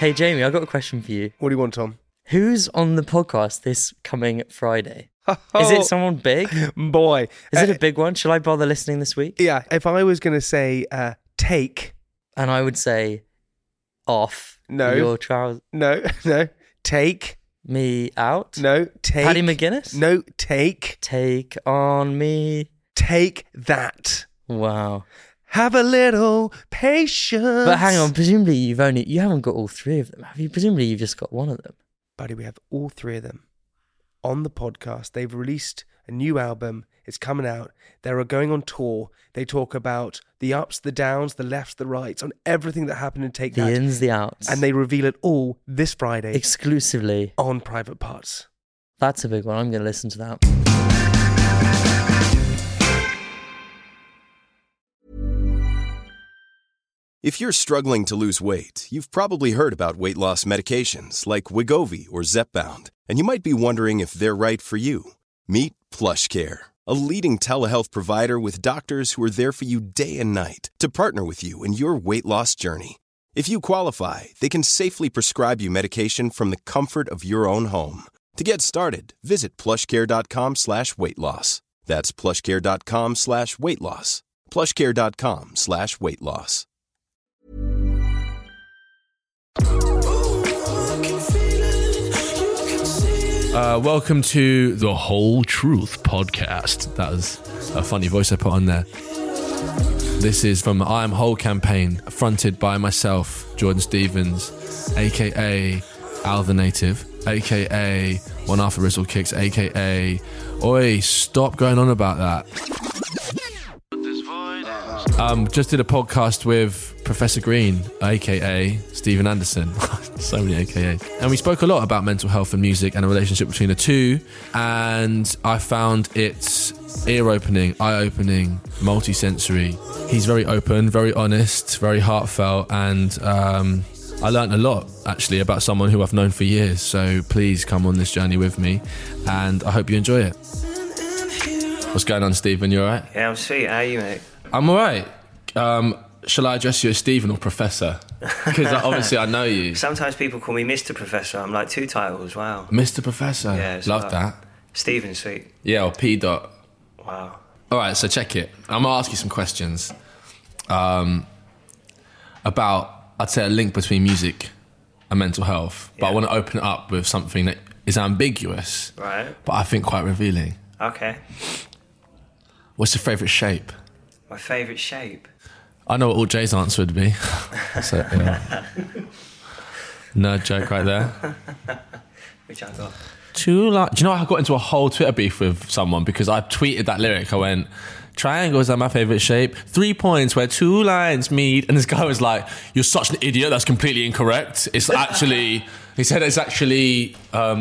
Hey, Jamie, I've got a question for you. What do you want, Tom? Who's on the podcast this coming Friday? Is it someone big? Boy. Is it a big one? Shall I bother listening this week? Yeah, if I was going to say take... And I would say off No. your trousers. No. Take... Me out? No, take... Paddy McGuinness? No, take... Take on me. Take that. Wow. Have a little patience. But hang on, presumably you haven't got all three of them, have you? Presumably you've just got one of them. Buddy, we have all three of them on the podcast. They've released a new album. It's coming out. They're going on tour. They talk about the ups, the downs, the lefts, the rights, on everything that happened in Take That. The ins, the outs. And they reveal it all this Friday. Exclusively. On Private Parts. That's a big one. I'm going to listen to that. If you're struggling to lose weight, you've probably heard about weight loss medications like Wegovy or Zepbound, and you might be wondering if they're right for you. Meet PlushCare, a leading telehealth provider with doctors who are there for you day and night to partner with you in your weight loss journey. If you qualify, they can safely prescribe you medication from the comfort of your own home. To get started, visit plushcare.com/weightloss. That's plushcare.com/weightloss. plushcare.com/weightloss. Welcome to the Whole Truth podcast. That was a funny voice I put on there. This is from the I Am Whole campaign, fronted by myself, Jordan Stevens, aka Al the Native, aka One After Rizzle Kicks, aka Oi, stop going on about that. Just did a podcast with Professor Green, aka Stephen Anderson. So many AKAs. And we spoke a lot about mental health and music and a relationship between the two. And I found it ear-opening, eye-opening, multi-sensory. He's very open, very honest, very heartfelt. And I learned a lot, actually, about someone who I've known for years. So please come on this journey with me. And I hope you enjoy it. What's going on, Stephen? You all right? Yeah, I'm sweet. How are you, mate? I'm all right. Shall I address you as Stephen or Professor? Because obviously I know you. Sometimes people call me Mr. Professor. I'm like 2 titles. Wow. Mr. Professor. Yeah, love that. Stephen, sweet. Yeah, or P. Dot. Wow. All right, so check it. I'm gonna ask you some questions about, I'd say, a link between music and mental health. But I want to open it up with something that is ambiguous, right? But I think quite revealing. Okay. What's your favourite shape? My favourite shape? I know what all Jay's answer would be. So, yeah. Nerd joke right there. Which I got. Do you know I got into a whole Twitter beef with someone because I tweeted that lyric. I went, triangles are my favourite shape. 3 points where 2 lines meet. And this guy was like, you're such an idiot. That's completely incorrect. It's actually, he said it's actually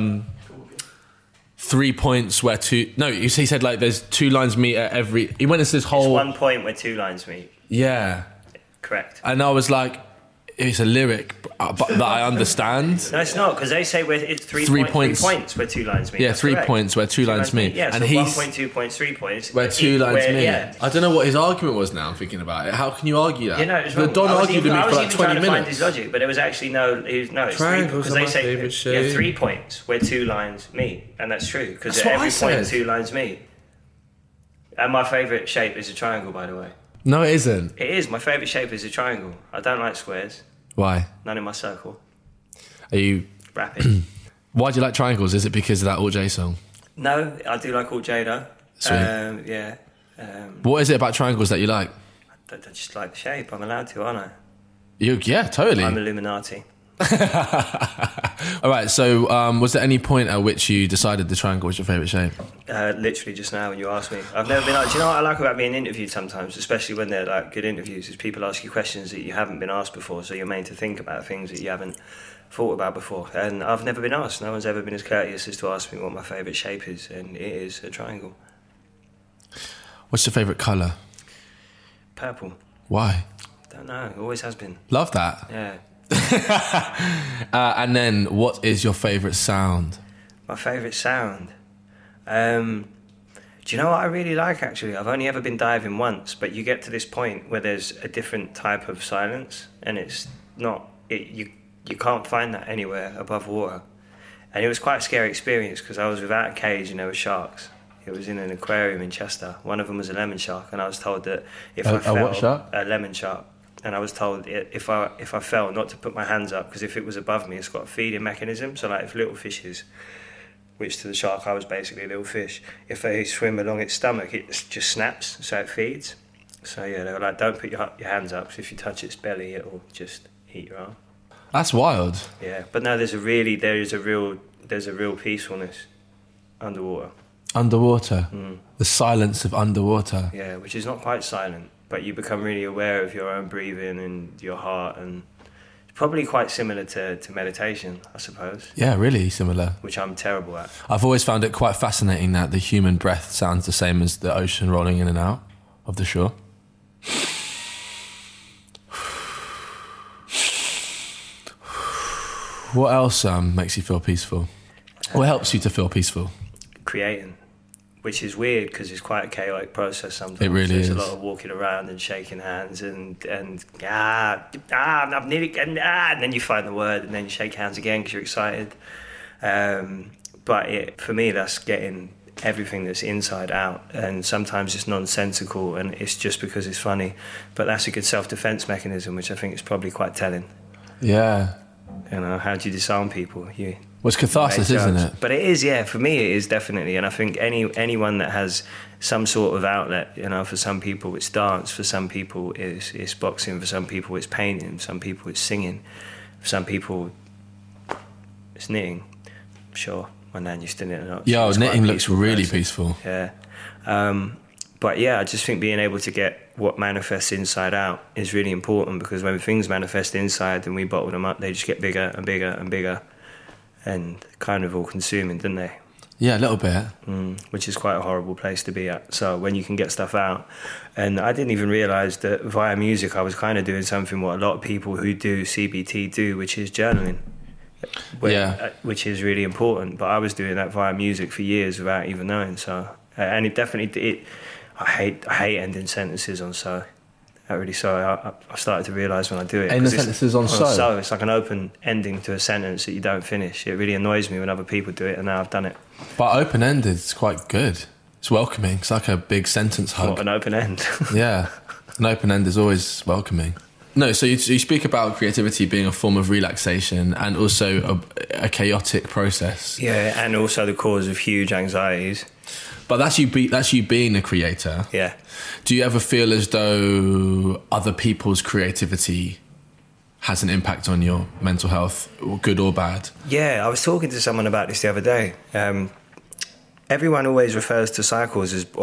3 points where 2... No, he said like there's 2 lines meet at every... He went into this whole... It's 1 point where 2 lines meet. Yeah. Correct. And I was like, it's a lyric but that I understand. No, it's not, because they say it's 3 points where 2 lines meet. Yeah, That's 3 correct. points where 2 lines meet. Yeah, and so he's 1 point, 2 points, 3 points. Where 2 lines meet. Yeah. I don't know what his argument was now, I'm thinking about it. How can you argue that? You know, it's the wrong. Don argued with me for like 20 trying to find minutes. his logic, but it was actually it's Triangles because are they my say favourite shape. 3 points where 2 lines meet, and that's true, because That's at what I every point said. 2 lines meet. And my favourite shape is a triangle, by the way. No, it isn't. It is. My favourite shape is a triangle. I don't like squares. Why? None in my circle. Are you... Rapid. Why do you like triangles? Is it because of that Alt J song? No, I do like Alt J though. Sweet. Yeah. What is it about triangles that you like? I just like the shape. I'm allowed to, aren't I? Yeah, totally. I'm Illuminati. All right, so was there any point at which you decided the triangle was your favourite shape? Literally just now when you asked me. I've never been... Do you know what I like about being interviewed sometimes, especially when they're like good interviews, is people ask you questions that you haven't been asked before, so you're made to think about things that you haven't thought about before. And I've never been asked. No one's ever been as courteous as to ask me what my favourite shape is, and it is a triangle. What's your favourite colour? Purple. Why? Don't know. Always has been. Love that. Yeah. And then, what is your favourite sound? My favourite sound? Do you know what I really like, actually? I've only ever been diving once, but you get to this point where there's a different type of silence, and it's not... you can't find that anywhere above water. And it was quite a scary experience because I was without a cage and there were sharks. It was in an aquarium in Chester. One of them was a lemon shark, and I was told that if I fell, what shark? a lemon shark, and I was told if I fell not to put my hands up, because if it was above me, it's got a feeding mechanism. So like if little fishes, which to the shark I was basically a little fish, if they swim along its stomach, it just snaps, so it feeds. So yeah, they were like, don't put your hands up, because if you touch its belly, it'll just eat your arm. That's wild. Yeah, but no, there's a real peacefulness underwater. Underwater. The silence of underwater. Yeah, which is not quite silent, but you become really aware of your own breathing and your heart, and it's probably quite similar to meditation, I suppose. Yeah, really similar. Which I'm terrible at. I've always found it quite fascinating that the human breath sounds the same as the ocean rolling in and out of the shore. What else makes you feel peaceful? What helps you to feel peaceful? Creating, which is weird because it's quite a chaotic process sometimes. It really There's is. a lot of walking around and shaking hands and I'm nearly getting and then you find the word and then you shake hands again because you're excited. But for me, that's getting everything that's inside out, and sometimes it's nonsensical and it's just because it's funny. But that's a good self-defense mechanism, which I think is probably quite telling. Yeah. You know, how do you disarm people? Well, it's catharsis, isn't it? But it is, yeah. For me, it is definitely. And I think anyone that has some sort of outlet, you know, for some people it's dance, for some people it's boxing, for some people it's painting, for some people it's singing, for some people it's knitting. I'm sure my nan used to knit a lot. Yeah, knitting looks really peaceful. Yeah. But yeah, I just think being able to get what manifests inside out is really important, because when things manifest inside and we bottle them up, they just get bigger and bigger and bigger and kind of all consuming, don't they? Yeah, a little bit. Which is quite a horrible place to be at. So when you can get stuff out, and I didn't even realise that via music I was kind of doing something what a lot of people who do CBT do, which is journaling. Which is really important. But I was doing that via music for years without even knowing. So, and it definitely I hate ending sentences on so. That really so. I started to realise when I do it. Ending sentences on so. So it's like an open ending to a sentence that you don't finish. It really annoys me when other people do it, and now I've done it. But open ended is quite good. It's welcoming. It's like a big sentence hug. What, an open end? Yeah, an open end is always welcoming. No, so you speak about creativity being a form of relaxation and also a chaotic process. Yeah, and also the cause of huge anxieties. But that's you being a creator. Yeah. Do you ever feel as though other people's creativity has an impact on your mental health, good or bad? Yeah, I was talking to someone about this the other day. Everyone always refers to cycles as,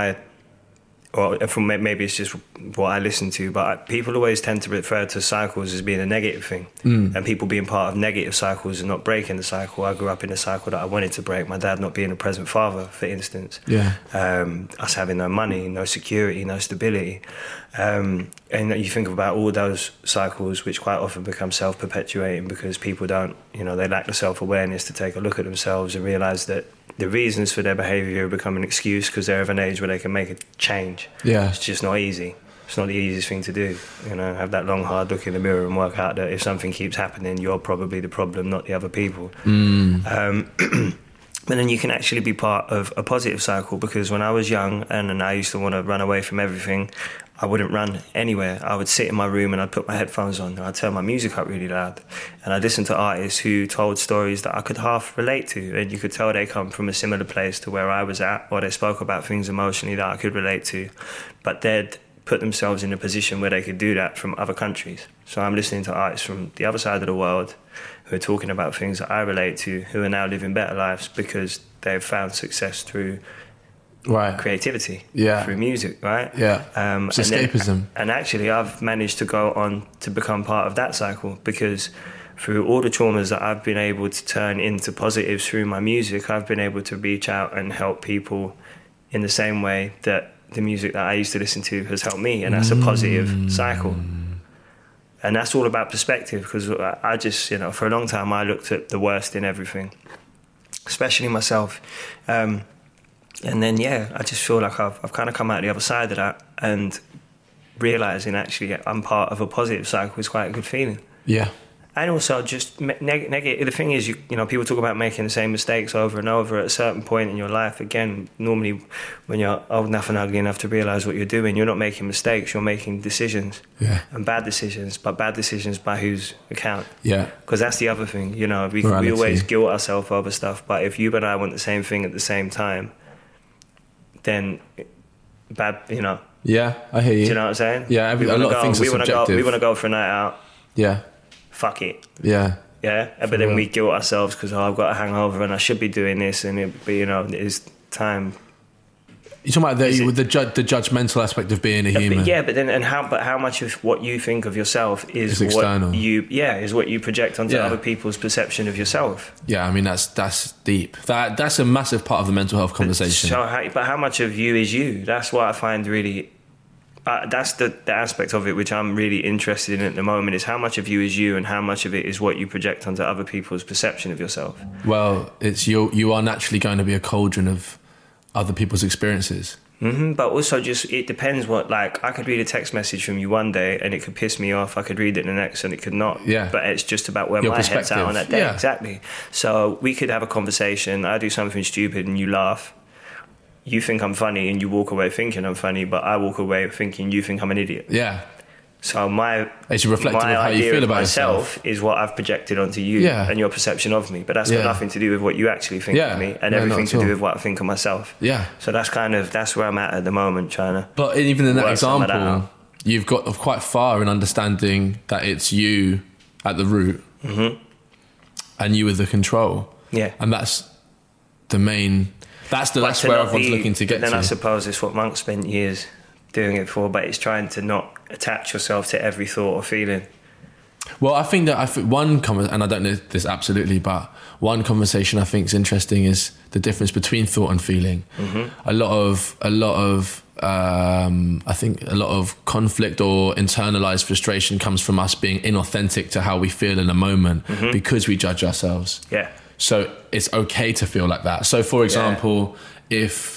from maybe it's just what I listen to, but people always tend to refer to cycles as being a negative thing, and people being part of negative cycles and not breaking the cycle. I grew up in a cycle that I wanted to break. My dad not being a present father, for instance. Yeah. Us having no money, no security, no stability. And you think about all those cycles, which quite often become self-perpetuating because people don't, they lack the self-awareness to take a look at themselves and realise that the reasons for their behaviour become an excuse because they're of an age where they can make a change. Yeah. It's just not easy. It's not the easiest thing to do. Have that long, hard look in the mirror and work out that if something keeps happening, you're probably the problem, not the other people. But then you can actually be part of a positive cycle, because when I was young and I used to want to run away from everything, I wouldn't run anywhere. I would sit in my room and I'd put my headphones on and I'd turn my music up really loud. And I'd listen to artists who told stories that I could half relate to. And you could tell they come from a similar place to where I was at, or they spoke about things emotionally that I could relate to. But they'd put themselves in a position where they could do that from other countries. So I'm listening to artists from the other side of the world who are talking about things that I relate to, who are now living better lives because they've found success through creativity, through music, right? Yeah, it's escapism. And actually I've managed to go on to become part of that cycle, because through all the traumas that I've been able to turn into positives through my music, I've been able to reach out and help people in the same way that the music that I used to listen to has helped me, and that's a positive cycle. And that's all about perspective, because I just, for a long time I looked at the worst in everything, especially myself. And then, I just feel like I've kind of come out the other side of that, and realising actually I'm part of a positive cycle is quite a good feeling. Yeah. And also just negative. The thing is, you know, people talk about making the same mistakes over and over. At a certain point in your life, again, normally when you're old enough and ugly enough to realise what you're doing, you're not making mistakes, you're making decisions. Yeah. And bad decisions, but bad decisions by whose account? Yeah. Because that's the other thing, you know, we always guilt ourselves over stuff, but if you and I want the same thing at the same time, then bad, you know. Yeah, I hear you. Do you know what I'm saying? Yeah, a lot of things are subjective. We want to go for a night out. Yeah. Fuck it. Yeah. Yeah, but then we guilt ourselves because I've got a hangover and I should be doing this, but you know, it's time. You're talking about the judgmental aspect of being a human. Yeah, but then how much of what you think of yourself is external. What you project onto other people's perception of yourself. Yeah, I mean that's deep. That's a massive part of the mental health conversation. But how much of you is you? That's what I find really. That's the aspect of it which I'm really interested in at the moment, is how much of you is you and how much of it is what you project onto other people's perception of yourself. Well, it's you are naturally going to be a cauldron of other people's experiences. Mm-hmm, but also just, it depends what, like, I could read a text message from you one day and it could piss me off. I could read it the next and it could not. Yeah. But it's just about where Your my head's at on that day. Yeah. Exactly. So we could have a conversation. I do something stupid and you laugh. You think I'm funny and you walk away thinking I'm funny, but I walk away thinking you think I'm an idiot. Yeah. So it's reflective of how you feel about myself is what I've projected onto you and your perception of me. But that's got nothing to do with what you actually think of me, and everything to do with what I think of myself. Yeah. So that's where I'm at the moment, trying to. But even in that example, you've got quite far in understanding that it's you at the root, and you with the control. Yeah. And that's the main. That's where everyone's looking to get to. Then I suppose it's what monks spent years doing it for, but it's trying to not attach yourself to every thought or feeling. Well, I think one and I don't know this absolutely, but one conversation I think is interesting is the difference between thought and feeling. Mm-hmm. I think a lot of conflict or internalized frustration comes from us being inauthentic to how we feel in a moment because we judge ourselves. Yeah. So it's okay to feel like that. So, for example, if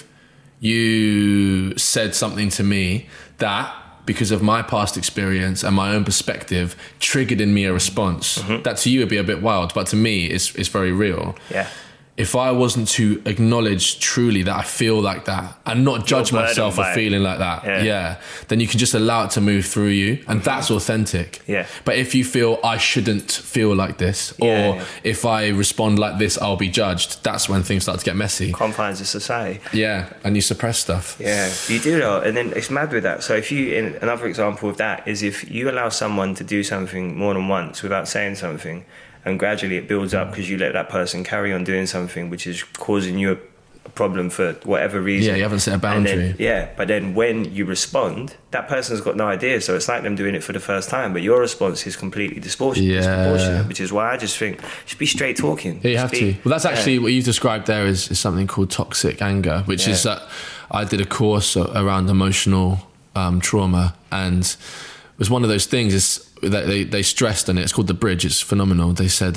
you said something to me that, because of my past experience and my own perspective, triggered in me a response that to you would be a bit wild, but to me it's very real. Yeah. If I wasn't to acknowledge truly that I feel like that and not judge myself for feeling like that, then you can just allow it to move through you, and that's authentic. Yeah. But if you feel I shouldn't feel like this, or if I respond like this, I'll be judged, that's when things start to get messy. Confines of society. Yeah, and you suppress stuff. Yeah, you do though, and then it's mad with that. So if you, another example of that is if you allow someone to do something more than once without saying something, and gradually it builds up because you let that person carry on doing something which is causing you a problem for whatever reason. Yeah, you haven't set a boundary. But then when you respond, that person's got no idea. So it's like them doing it for the first time, but your response is completely disproportionate, which is why I just think just be straight talking. Yeah, you have to. Well, that's actually what you described there is something called toxic anger, which is that I did a course around emotional trauma, and it was one of those things is that they stressed, and it's called The Bridge. It's phenomenal. They said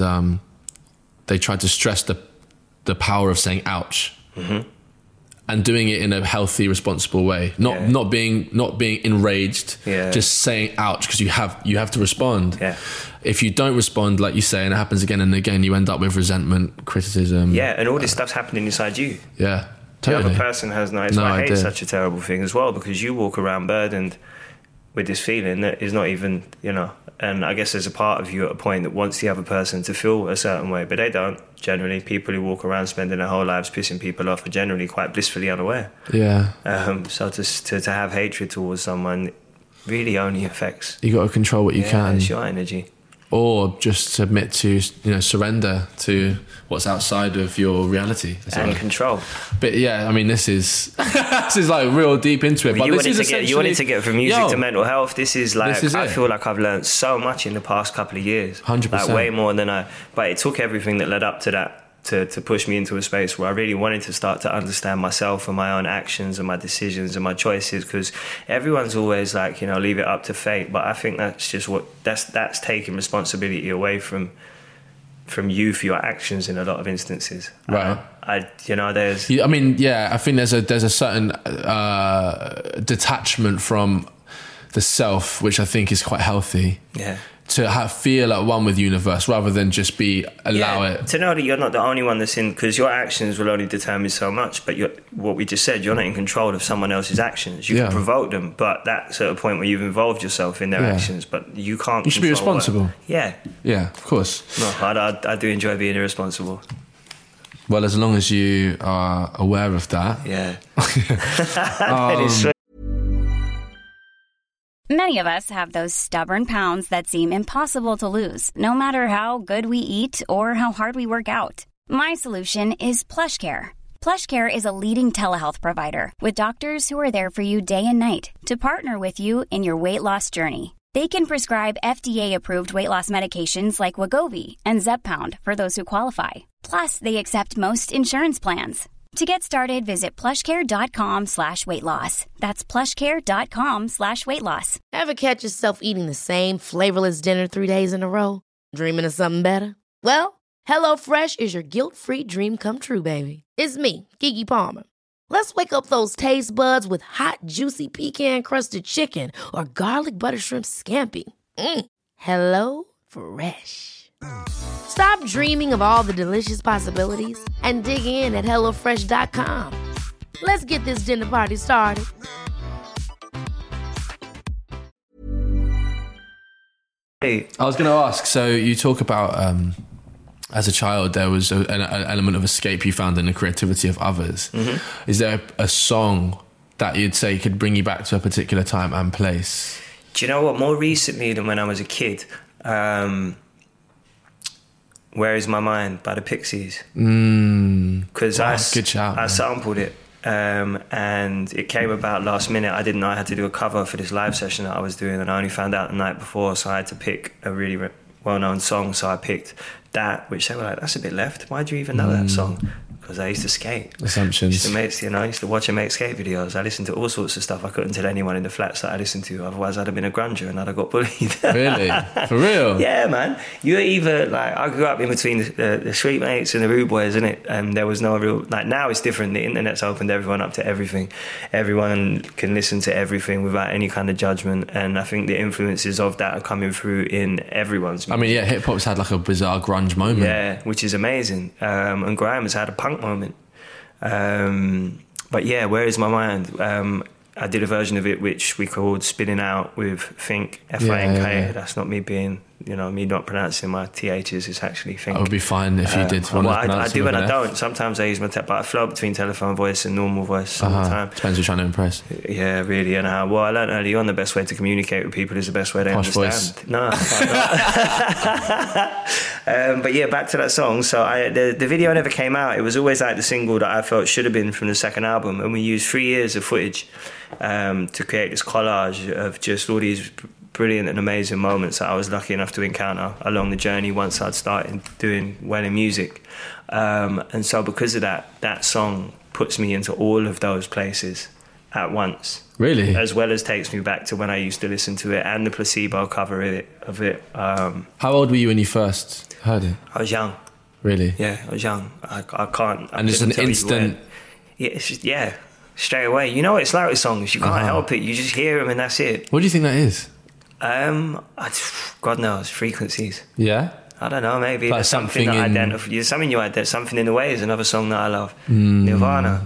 they tried to stress the power of saying ouch, and doing it in a healthy, responsible way. Not being enraged, just saying ouch, because you have to respond. Yeah. If you don't respond, like you say, and it happens again and again, you end up with resentment, criticism. Yeah, and all this stuff's happening inside you. Yeah, totally. The other person has no idea. I hate such a terrible thing as well, because you walk around burdened with this feeling that is not even, and I guess there's a part of you at a point that wants the other person to feel a certain way, but they don't. Generally, people who walk around spending their whole lives pissing people off are generally quite blissfully unaware. Yeah. So to have hatred towards someone really only affects... You got to control what you can. It's your energy. Or just submit to, surrender to what's outside of your reality. And control. But yeah, I mean, this is like real deep into it. Well, but you wanted to get from music to mental health. This is I feel like I've learned so much in the past couple of years. 100%. Like way more than but it took everything that led up to that to push me into a space where I really wanted to start to understand myself and my own actions and my decisions and my choices, because everyone's always like, leave it up to fate, but I think that's just that's taking responsibility away from you for your actions in a lot of instances. Right. I think there's a certain detachment from the self, which I think is quite healthy. Yeah. To feel at one with the universe rather than just allow it. To know that you're not the only one that's in, because your actions will only determine so much, but what we just said, you're not in control of someone else's actions. You can provoke them, but that's at a point where you've involved yourself in their actions, but you can't. You should be responsible. Yeah, of course. No, I do enjoy being irresponsible. Well, as long as you are aware of that. Yeah. Many of us have those stubborn pounds that seem impossible to lose, no matter how good we eat or how hard we work out. My solution is PlushCare. PlushCare is a leading telehealth provider with doctors who are there for you day and night to partner with you in your weight loss journey. They can prescribe FDA-approved weight loss medications like Wegovy and Zepbound for those who qualify. Plus, they accept most insurance plans. To get started, visit plushcare.com/weightloss. That's plushcare.com/weightloss. Ever catch yourself eating the same flavorless dinner 3 days in a row? Dreaming of something better? Well, HelloFresh is your guilt-free dream come true, baby. It's me, Keke Palmer. Let's wake up those taste buds with hot, juicy pecan-crusted chicken or garlic butter shrimp scampi. Hello Fresh. Stop dreaming of all the delicious possibilities and dig in at HelloFresh.com. Let's get this dinner party started. I was going to ask, so you talk about as a child there was an element of escape you found in the creativity of others. Is there a song that you'd say could bring you back to a particular time and place? Do you know what? More recently than when I was a kid, Where Is My Mind by the Pixies. Because I sampled it and it came about last minute. I didn't know I had to do a cover for this live session that I was doing, and I only found out the night before, so I had to pick a really well-known song. So I picked that, which they were like, that's a bit left. Why do you even know that song? Because I used to skate. Assumptions. I used to watch and make skate videos. I listened to all sorts of stuff I couldn't tell anyone in the flats that I listened to. Otherwise, I'd have been a grunger and I'd have got bullied. Really? For real? Yeah, man. You're either like, I grew up in between the street mates and the rude boys, innit? And there was no real, like, now it's different. The internet's opened everyone up to everything. Everyone can listen to everything without any kind of judgment. And I think the influences of that are coming through in everyone's music. I mean, yeah, hip hop's had like a bizarre grunge moment. Yeah, which is amazing. And grime has had a punk moment. But yeah, Where Is My Mind? I did a version of it which we called Spinning Out with Fink, F-I-N-K. Yeah. That's not me being, me not pronouncing my THs, it's actually Fink. That would be fine if you did want to pronounce I do and I F. don't. Sometimes I use but I float between telephone voice and normal voice all the time. Depends who you're trying to impress. Yeah, really. And I learned early on the best way to communicate with people is the best way they Posh understand. voice. No, but yeah, back to that song. So the video never came out. It was always like the single that I felt should have been from the second album, and we used 3 years of footage to create this collage of just all these brilliant and amazing moments that I was lucky enough to encounter along the journey once I'd started doing well in music. And so because of that song puts me into all of those places at once. Really? As well as takes me back to when I used to listen to it, and the Placebo cover of it. How old were you when you first heard it? I was young. Really? Yeah, I was young. I can't... And it's an instant... Yeah, it's just, straight away. You know what it's like with songs. You can't help it. You just hear them and that's it. What do you think that is? God knows, frequencies. Yeah? I don't know, maybe like there's something that identifies... Something in the Way is another song that I love. Nirvana.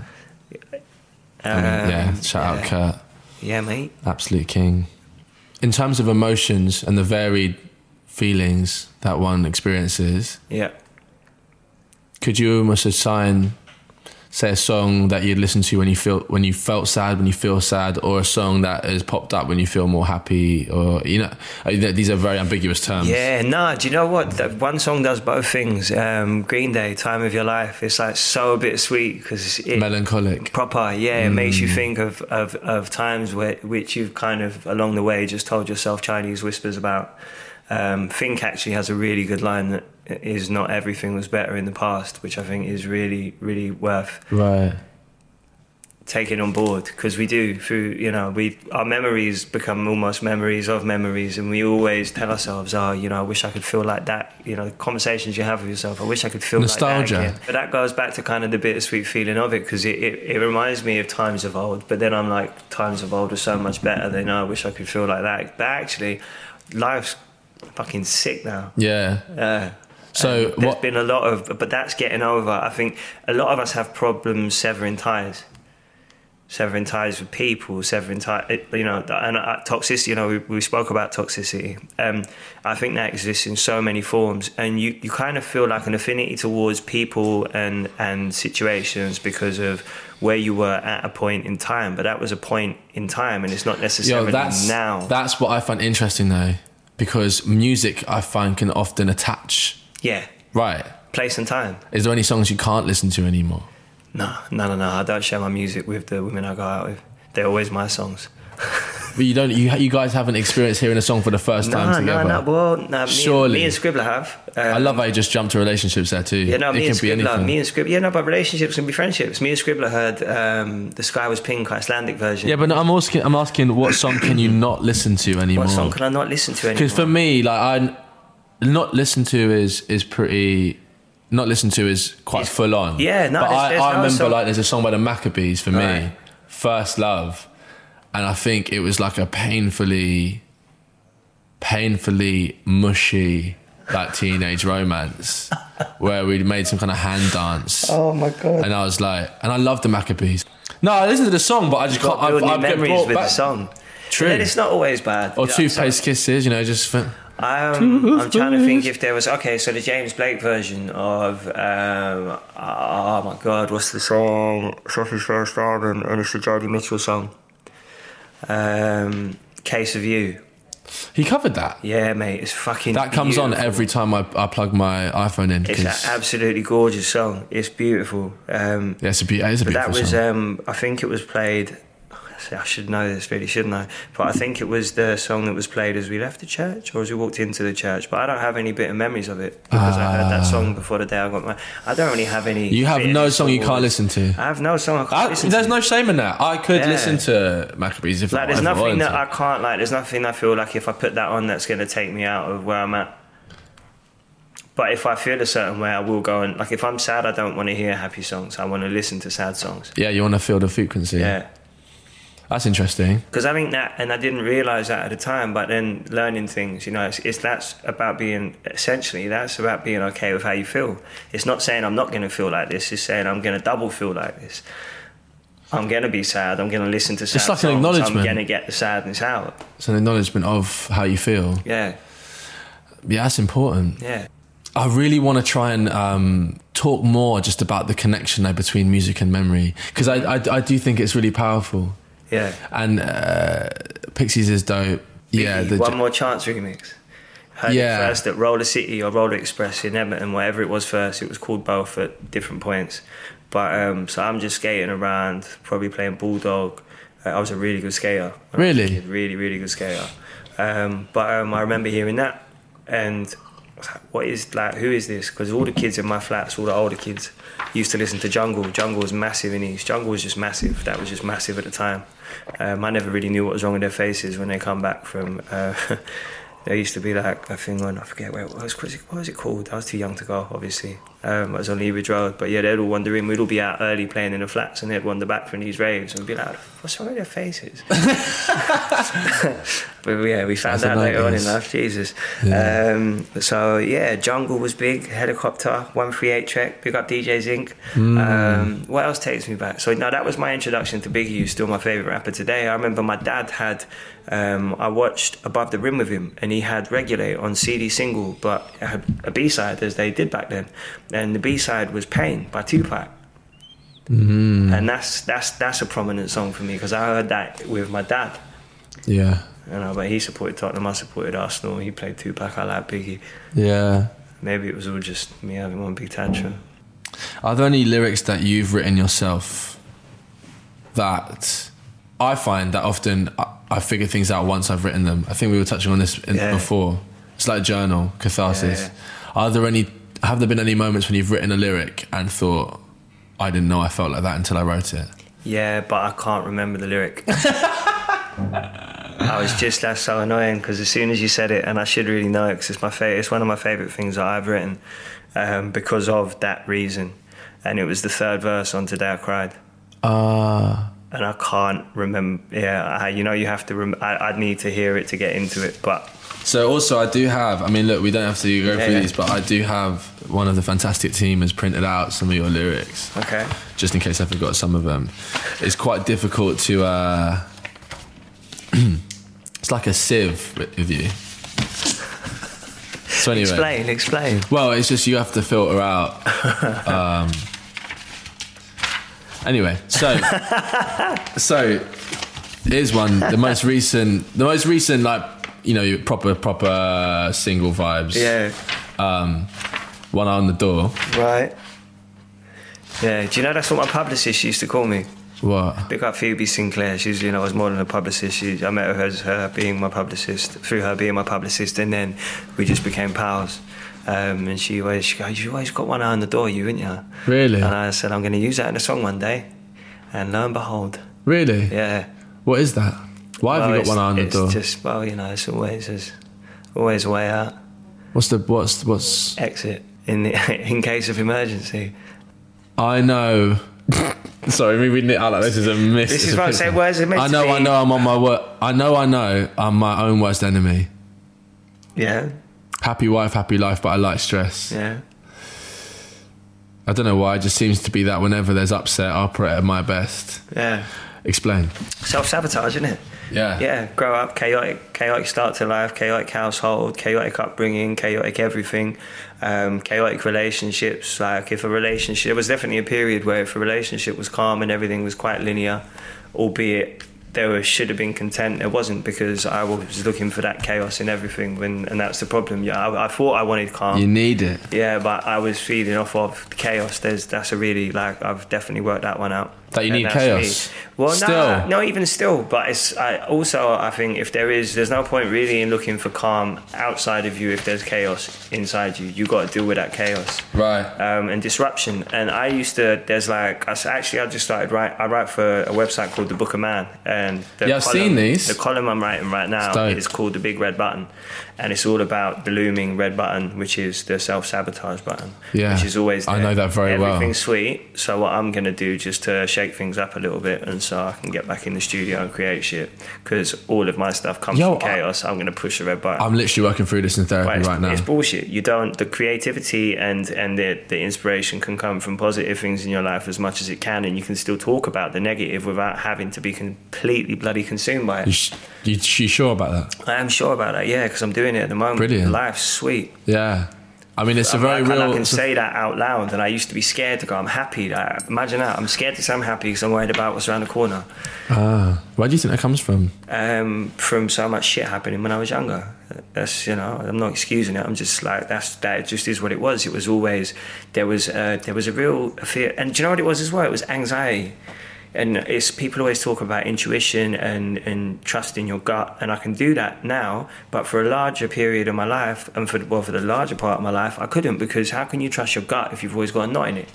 Shout out Kurt. Yeah, mate. Absolute king. In terms of emotions and the varied feelings that one experiences, could you almost assign, say, a song that you'd listen to when you felt sad, when you feel sad, or a song that has popped up when you feel more happy, or these are very ambiguous terms. Yeah, do you know what? That one song does both things. Green Day, Time of Your Life. It's like so bittersweet because it's melancholic. Proper, yeah. It makes you think of times which you've kind of along the way just told yourself Chinese whispers about. Fink actually has a really good line that is not everything was better in the past, which I think is really, really worth take it on board, because we do, through, you know, our memories become almost memories of memories, and we always tell ourselves, oh, you know, I wish I could feel like that. You know, the conversations you have with yourself, I wish I could feel nostalgia. Like that again. But that goes back to kind of the bittersweet feeling of it, because it reminds me of times of old, but then I'm like, times of old are so much better than, I wish I could feel like that. But actually, life's fucking sick now. Yeah. So there's been a lot of, but that's getting over. I think a lot of us have problems severing ties with people, severing ties, you know, and toxicity, you know, we spoke about toxicity. I think that exists in so many forms, and you kind of feel like an affinity towards people and situations because of where you were at a point in time, but that was a point in time, and it's not necessarily now. That's what I find interesting though, because music, I find, can often attach. Yeah. Right. Place and time. Is there any songs you can't listen to anymore? No. I don't share my music with the women I go out with. They're always my songs. But you don't. You guys haven't experienced hearing a song for the first time together. No. Well, surely. Me and Scribbler have. I love how you just jumped to relationships there too. Yeah, no, me and Scribbler. Yeah, no, but relationships can be friendships. Me and Scribbler heard "The Sky Was Pink" Icelandic version. Yeah, but no, I'm asking, what song can you not listen to anymore? What song can I not listen to anymore? Because for me, like, not listen to is pretty. Not listen to is quite full on. Yeah, no. But I remember song. like there's a song by the Maccabees for me, "First Love," and I think it was like a painfully mushy like teenage romance where we made some kind of hand dance. Oh my god! And I was like, and I love the Maccabees. No, I listen to the song, but I just can't. I've memories with the song. True. And it's not always bad. Or Toothpaste Kisses, you know, just. I'm trying to think if there was so the James Blake version of oh my god, what's the song? It's off his first album, and it's the Jody Mitchell song. Case of You. He covered that. Yeah, mate, it's fucking. That comes beautiful. on every time I plug my iPhone in. It's an absolutely gorgeous song. It's beautiful. Yeah, it's a beautiful song. That was I think it was played. I should know this, really, shouldn't I? But I think it was the song that was played as we left the church or as we walked into the church. But I don't have any bitter memories of it because I heard that song before the day I got married. I don't really have any. You have no song you can't listen to. I have no song I can't listen to. There's no shame in that. I could listen to Maccabees if like, there's nothing that I can't like. There's nothing I feel like if I put that on that's going to take me out of where I'm at. But if I feel a certain way, I will go and like if I'm sad, I don't want to hear happy songs. I want to listen to sad songs. Yeah, you want to feel the frequency. Yeah. That's interesting. Because I think that, and I didn't realise that at the time, but then learning things, you know, that's about being okay with how you feel. It's not saying I'm not going to feel like this, it's saying I'm going to double feel like this. I'm going to be sad, I'm going to listen to sad it's like songs, an acknowledgement. I'm going to get the sadness out. It's an acknowledgement of how you feel. Yeah. Yeah, that's important. Yeah. I really want to try and talk more just about the connection between music and memory, because I do think it's really powerful. Yeah. And Pixies is dope. Yeah. The One More Chance remix. Heard it first at Roller City or Roller Express in Edmonton, whatever it was first. It was called both at different points. But so I'm just skating around, probably playing Bulldog. I was a really good skater. Really? Really, really good skater. But I remember hearing that and I was like, who is this? Because all the kids in my flats, all the older kids, used to listen to Jungle. Jungle was massive in East. Jungle was just massive. That was just massive at the time. I never really knew what was wrong with their faces when they come back from. There used to be like a thing on, I forget what was it called? I was too young to go, obviously. It was on Leabridge Road, but yeah, they'd all wander in. We'd all be out early playing in the flats, and they'd wander back from these raves, and we'd be like, "What's wrong with their faces?" But yeah, we found out later on in life. Jesus. Yeah. So yeah, Jungle was big. Helicopter, 138 Trek. Big up DJ Zinc. What else takes me back? So no, that was my introduction to Biggie, who's still my favourite rapper today. I remember my dad had. I watched Above the Rim with him, and he had Regulate on CD single, but it had a B-side as they did back then, and the B-side was Pain by Tupac. And that's a prominent song for me because I heard that with my dad. Yeah. You know, but he supported Tottenham, I supported Arsenal. He played Tupac, I like Biggie. Yeah. Maybe it was all just me having one big tantrum. Are there any lyrics that you've written yourself that I find that often I figure things out once I've written them? I think we were touching on this before. It's like a journal, catharsis. Yeah. Have there been any moments when you've written a lyric and thought, I didn't know I felt like that until I wrote it? Yeah, but I can't remember the lyric. That's so annoying, because as soon as you said it, and I should really know it, because it's one of my favourite things that I've written, because of that reason. And it was the third verse on Today I Cried. And I can't remember. Yeah, you have to. I'd need to hear it to get into it. But so also I do have. I mean, look, we don't have to go through these, but I do have one of the Fantastic team has printed out some of your lyrics. Okay. Just in case I forgot some of them. It's quite difficult to. It's like a sieve with you. So anyway, explain. Well, it's just you have to filter out. Anyway, so here's one. The most recent, like, proper single vibes. Yeah. One Eye on the Door. Right. Yeah. Do you know that's what my publicist used to call me? What? Big up Phoebe Sinclair. She's, was more than a publicist. I met her as her being my publicist, through her being my publicist, and then we just became pals. And she goes, you always got one eye on the door, you, ain't you? Really? And I said, I'm going to use that in a song one day. And lo and behold. Really? Yeah. What is that? Why have you got one eye on the door? It's just, it's always a way out. What's exit in case of emergency. I know. Sorry, me reading it out like this is a miss. This is what I'm saying. Where's it meant to be? I know. I'm on my work. I know. I'm my own worst enemy. Yeah. Happy wife, happy life, but I like stress. Yeah. I don't know why. It just seems to be that whenever there's upset, I operate at my best. Yeah. Explain. Self-sabotage, isn't it? Yeah. Yeah. Grow up, chaotic start to life, chaotic household, chaotic upbringing, chaotic everything, chaotic relationships. Like if a relationship, there was definitely a period where if a relationship was calm and everything was quite linear, albeit should have been content. It wasn't, because I was looking for that chaos in everything, and that's the problem. Yeah, I thought I wanted calm. You need it. Yeah, but I was feeding off of chaos. That's a really, I've definitely worked that one out. That you need chaos? Well, still? No, even still. But I think if there's no point really in looking for calm outside of you if there's chaos inside you. You got to deal with that chaos. Right. And disruption. And I just started I write for a website called The Book of Man. And I've seen these. The column I'm writing right now is called The Big Red Button. And it's all about the looming red button, which is the self-sabotage button. Yeah. Which is always there. I know that very well. Everything's sweet. So what I'm going to do just to shake things up a little bit, and so I can get back in the studio and create shit, because all of my stuff comes from chaos. I'm going to push the red button. I'm literally working through this in therapy right now. It's bullshit. The creativity and the inspiration can come from positive things in your life as much as it can, and you can still talk about the negative without having to be completely bloody consumed by it. You sure about that? I am sure about that, yeah, because I'm doing it at the moment. Brilliant. Life's sweet. Yeah. I mean, it's a very real... I can say that out loud, and I used to be scared to go, I'm happy. Imagine that. I'm scared to say I'm happy because I'm worried about what's around the corner. Where do you think that comes from? From so much shit happening when I was younger. That's, I'm not excusing it. I'm just like, that just is what it was. It was always, there was a real fear. And do you know what it was as well? It was anxiety. And it's, people always talk about intuition and trust in your gut, and I can do that now. But for a larger period of my life, and for the larger part of my life, I couldn't, because how can you trust your gut if you've always got a knot in it?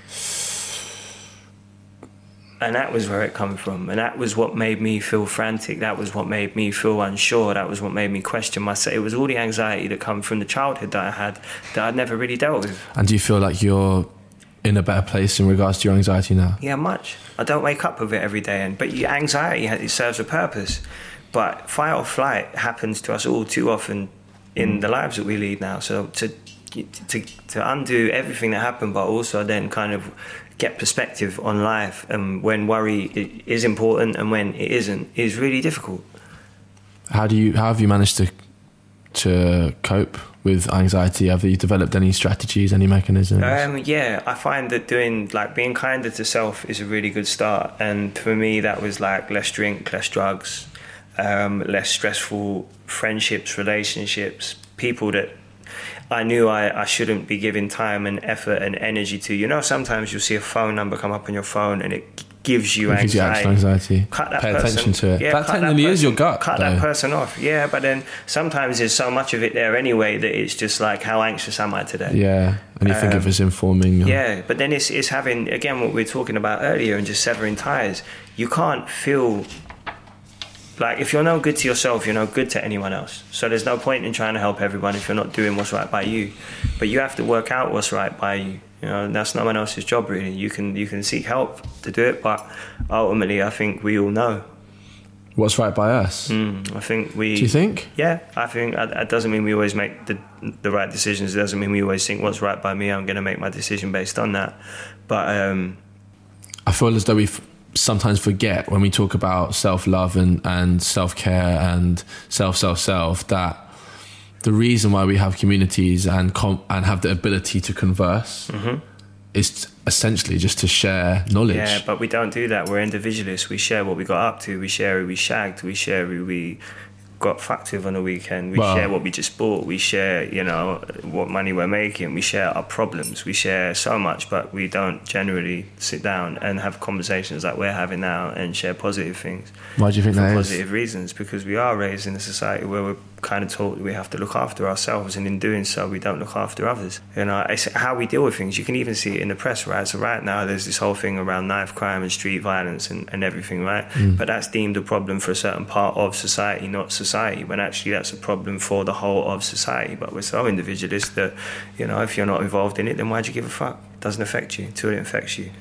And that was where it came from, and that was what made me feel frantic. That was what made me feel unsure. That was what made me question myself. It was all the anxiety that come from the childhood that I had that I'd never really dealt with. And do you feel like you're in a better place in regards to your anxiety now? Yeah, much. I don't wake up with it every day, but your anxiety, it serves a purpose. But fight or flight happens to us all too often in the lives that we lead now. So to undo everything that happened, but also then kind of get perspective on life, and when worry is important and when it isn't, is really difficult. How have you managed to cope with anxiety? Have you developed any strategies, any mechanisms? Yeah, I find that being kinder to self is a really good start. And for me, that was less drink, less drugs, less stressful friendships, relationships, people that I knew I shouldn't be giving time and effort and energy to. Sometimes you'll see a phone number come up on your phone and it gives you Gives you actual anxiety. Cut that Pay person, attention to it. Yeah, that technically is your gut. Cut that person off. Yeah, but then sometimes there's so much of it there anyway that it's just like, how anxious am I today? Yeah, and you think of it as informing. Yeah, but then it's having, again, what we were talking about earlier and just severing ties. You can't feel... Like, if you're no good to yourself, you're no good to anyone else. So there's no point in trying to help everyone if you're not doing what's right by you. But you have to work out what's right by you. You know, and that's no one else's job, really. You can seek help to do it, but ultimately, I think we all know what's right by us. I think we... Do you think? Yeah, I think that doesn't mean we always make the right decisions. It doesn't mean we always think what's right by me. I'm going to make my decision based on that. But I feel as though we sometimes forget when we talk about self-love and self-care and self that the reason why we have communities and have the ability to converse is essentially just to share knowledge. Yeah, but we don't do that. We're individualists. We share what we got up to. We share who we shagged. We share who we got fucked with on the weekend. We share what we just bought. We share, you know, what money we're making. We share our problems. We share so much, but we don't generally sit down and have conversations like we're having now and share positive things. Why do you think that is? For positive reasons, because we are raised in a society where we're kind of taught we have to look after ourselves, and in doing so we don't look after others. You know, it's how we deal with things. You can even see it in the press, right? So right now there's this whole thing around knife crime and street violence and everything, right? But that's deemed a problem for a certain part of society, not society, when actually that's a problem for the whole of society. But we're so individualist that, you know, if you're not involved in it, then why'd you give a fuck? It doesn't affect you until it affects you.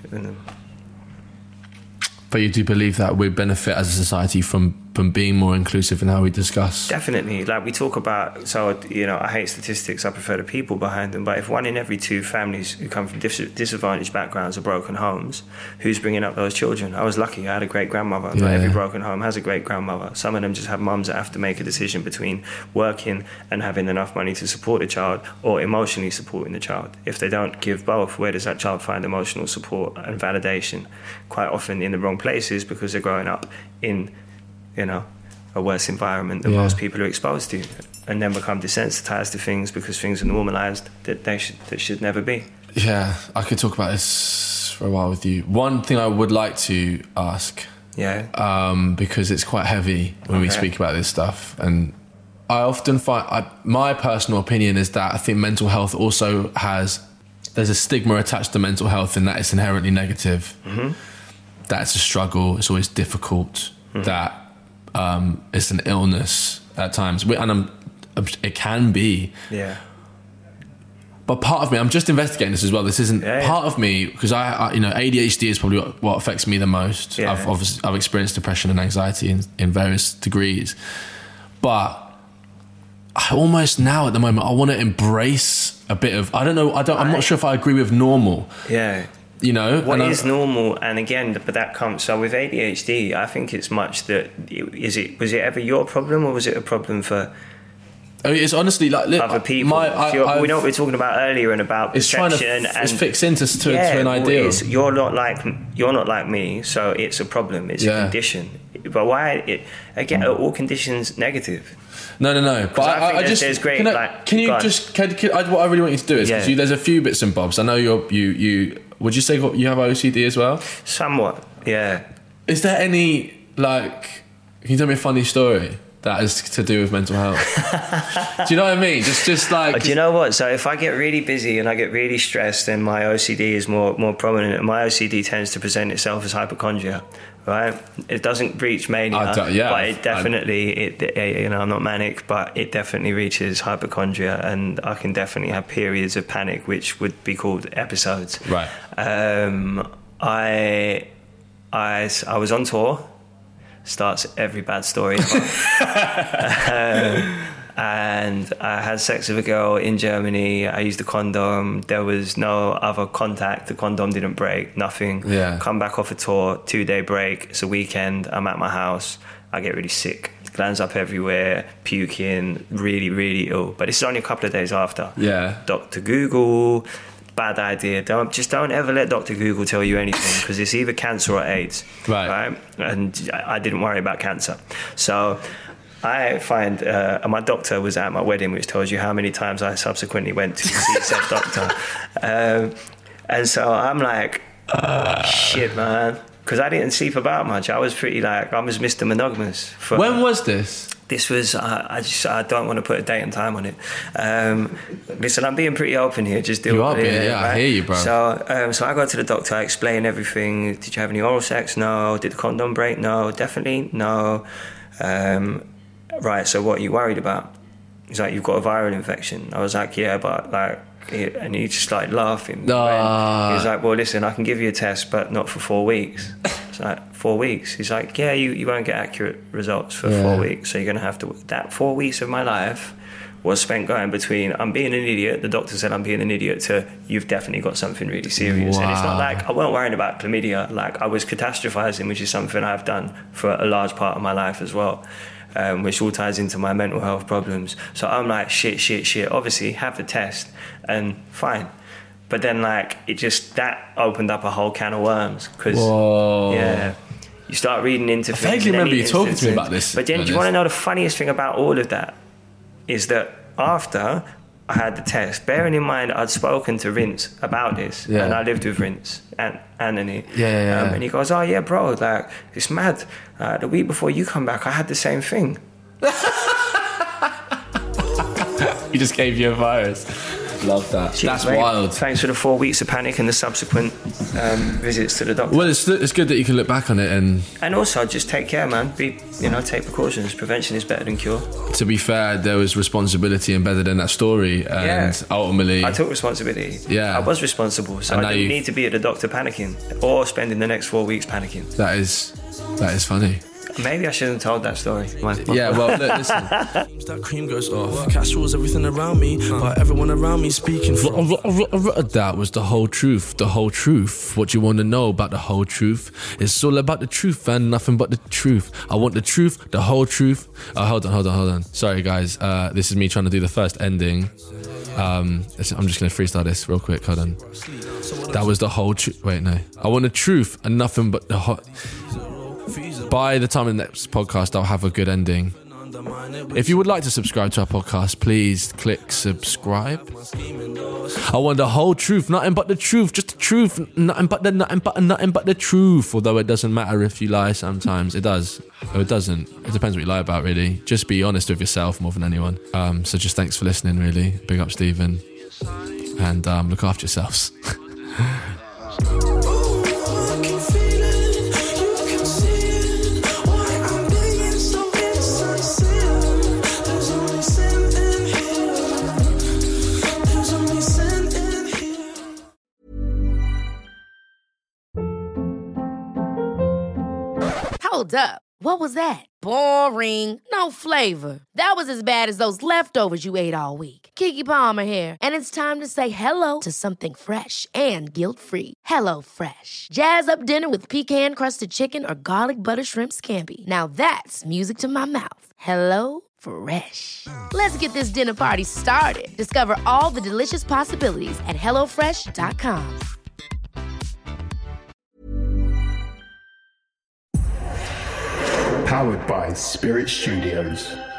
But you do believe that we benefit as a society from being more inclusive in how we discuss? Definitely. Like we talk about, so, you know, I hate statistics, I prefer the people behind them, but if 1 in every 2 families who come from disadvantaged backgrounds or broken homes, who's bringing up those children? I was lucky, I had a great grandmother. Not every broken home has a great grandmother. Some of them just have mums that have to make a decision between working and having enough money to support the child or emotionally supporting the child. If they don't give both, where does that child find emotional support and validation? Quite often in the wrong places, because they're growing up in, you know, a worse environment than most people are exposed to, and then become desensitized to things because things are normalized that should never be. Yeah, I could talk about this for a while with you. One thing I would like to ask, because it's quite heavy when we speak about this stuff, and I often find, my personal opinion is that I think mental health also there's a stigma attached to mental health in that it's inherently negative. That it's a struggle, it's always difficult, that it's an illness at times, and it can be. Yeah. But part of me, I'm just investigating this as well. This isn't part of me, because I you know, ADHD is probably what affects me the most. Yeah. I've experienced depression and anxiety in various degrees, but I almost now at the moment I want to embrace a bit of, I'm not sure if I agree with normal. Yeah. You know, what is normal, and again, but that comes. So with ADHD, I think it's much that was it ever your problem, or was it a problem for? I mean, it's honestly like other people. We know what we were talking about earlier, and about perception, it's fixed into an ideal. You're not like me, so it's a problem. It's a condition. But why? Are all conditions negative? No. But I just there's great. What I really want you to do is, because there's a few bits and bobs. I know you. Would you say you have OCD as well? Somewhat, yeah. Is there any, can you tell me a funny story that is to do with mental health? Do you know what I mean? Just like... Do you know what? So if I get really busy and I get really stressed, then my OCD is more prominent. And my OCD tends to present itself as hypochondria, right? It doesn't reach mania, but it definitely, I'm not manic, but it definitely reaches hypochondria, and I can definitely have periods of panic, which would be called episodes. Right. I was on tour. Starts every bad story. And I had sex with a girl in Germany. I used a condom. There was no other contact. The condom didn't break, nothing. Yeah. Come back off a tour, 2-day break. It's a weekend. I'm at my house. I get really sick. Glands up everywhere, puking, really, really ill. But it's only a couple of days after. Yeah. Dr. Google, bad idea. Don't ever let Dr. Google tell you anything, because it's either cancer or AIDS. Right? And I didn't worry about cancer. So I find my doctor was at my wedding, which tells you how many times I subsequently went to see said doctor. And so I'm like, shit, man. because I didn't sleep about much. I was pretty like, I was Mr. Monogamous. When was this? This was, I don't want to put a date and time on it. Listen, I'm being pretty open here. Just deal with it. Yeah, right? I hear you, bro. So I go to the doctor, I explain everything. Did you have any oral sex? No. Did the condom break? No. Definitely no. Right, so what are you worried about? He's like, you've got a viral infection. I was like, yeah, but like, and he just started laughing. He was like, well, listen, I can give you a test, but not for 4 weeks. It's like, 4 weeks? He's like, yeah, you won't get accurate results for 4 weeks, so you're going to have to... That 4 weeks of my life was spent going between, I'm being an idiot, the doctor said I'm being an idiot, to you've definitely got something really serious. Wow. And it's not like, I weren't worrying about chlamydia, like I was catastrophizing, which is something I've done for a large part of my life as well. Which all ties into my mental health problems. So I'm like, shit. Obviously, have the test, and fine. But then, like, it just, that opened up a whole can of worms. Because, you start reading into things. I vaguely remember you talking to me about this. But then, do you want to know the funniest thing about all of that? Is that after I had the test, bearing in mind I'd spoken to Rince about this, and I lived with Rince and Anthony. And he goes, oh yeah, bro, like, it's mad. The week before you come back, I had the same thing. He just gave you a virus. Love that. Cheers, that's mate. Wild. Thanks for the 4 weeks of panic and the subsequent visits to the doctor. Well, it's good that you can look back on it and also just take care, man. Take precautions. Prevention is better than cure. To be fair, there was responsibility embedded in that story, and ultimately I took responsibility. Yeah, I was responsible, so I didn't need to be at the doctor panicking or spending the next 4 weeks panicking. That is funny. Maybe I shouldn't have told that story. Yeah, well, look, listen. That cream goes off. Cash rules everything around me, but everyone around me speaking from. That was the whole truth. The whole truth. What you want to know about the whole truth? It's all about the truth and nothing but the truth. I want the truth, the whole truth. Hold on. Sorry, guys. This is me trying to do the first ending. I'm just going to freestyle this real quick. Hold on. That was the whole truth. Wait, no. I want the truth and nothing but the whole... By the time of the next podcast, I'll have a good ending. If you would like to subscribe to our podcast, please click subscribe. I want the whole truth, nothing but the truth, just the truth, nothing but the truth. Although it doesn't matter if you lie sometimes. It does. Or it doesn't. It depends what you lie about, really. Just be honest with yourself more than anyone. So just thanks for listening, really. Big up, Stephen. And look after yourselves. Hold up. What was that? Boring. No flavor. That was as bad as those leftovers you ate all week. Keke Palmer here. And it's time to say hello to something fresh and guilt-free. Hello Fresh. Jazz up dinner with pecan-crusted chicken or garlic butter shrimp scampi. Now that's music to my mouth. Hello Fresh. Let's get this dinner party started. Discover all the delicious possibilities at HelloFresh.com. Powered by Spirit Studios.